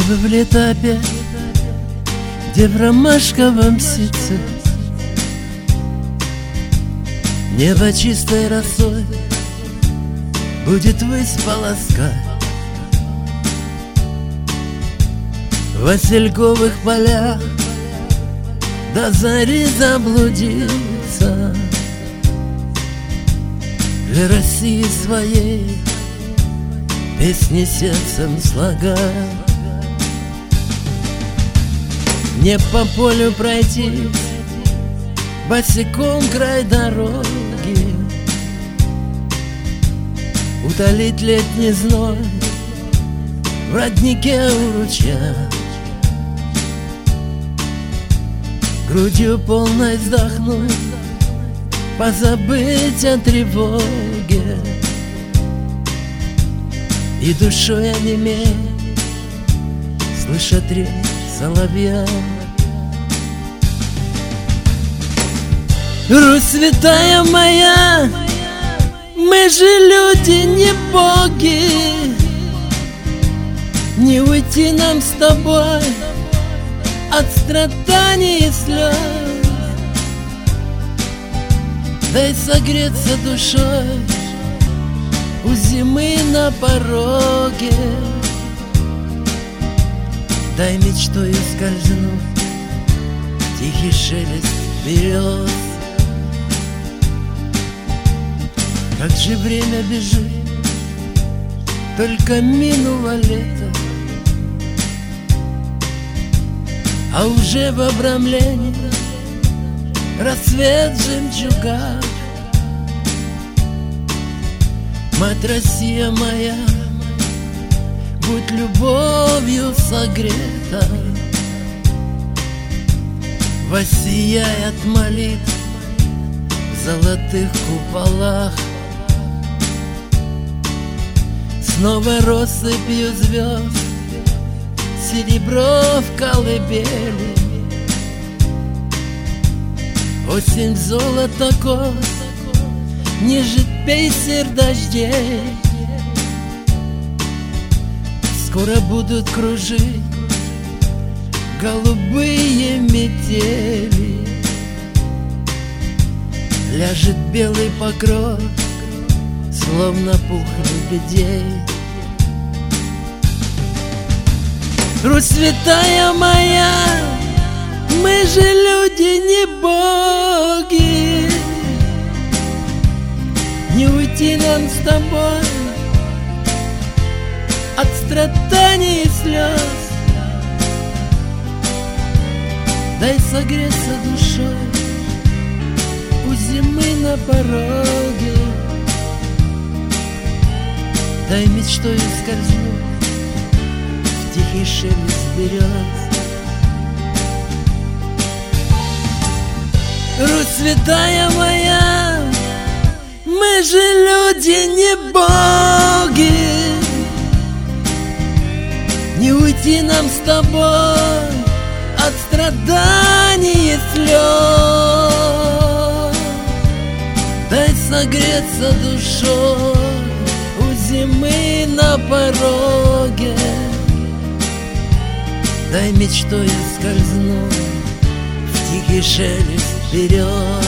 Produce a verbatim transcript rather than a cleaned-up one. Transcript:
бы в лето опять, где в ромашковом ситце небо чистой росой будет высь полоскать. В васильковых полях до зари заблудиться, для России своей песни сердцем слагать. Не по полю пройти босиком край дороги, утолить летний зной в роднике у ручья, грудью полной вздохнуть, позабыть о тревоге и душой онемей, слыша трель соловья. Русь святая моя, мы же люди, не боги, не уйти нам с тобой от страданий и слез. Дай согреться душой у зимы на пороге, дай мечтою скользнуть тихий шелест берез. Как же время бежит, только минуло лето, а уже в обрамлении рассвет жемчуга. Мать Россия моя, будь любовью согрета, воссияй от молитв в золотых куполах. Снова россыпью звезд серебро в колыбели, осень золото кос нежит пейсер дождей. Скоро будут кружить голубые метели, ляжет белый покров, словно пух лебедей. Русь святая моя, мы же люди, не боги, не уйти нам с тобой от страданий и слез. Дай согреться душой у зимы на пороге, дай мечтою скользнуть в тихий шелест берез. Русь святая моя, мы же люди, не боги, не уйти нам с тобой от страданий и слез. Дай согреться душой у зимы на пороге, дай мечтою скользнуть в тихий шелест берез.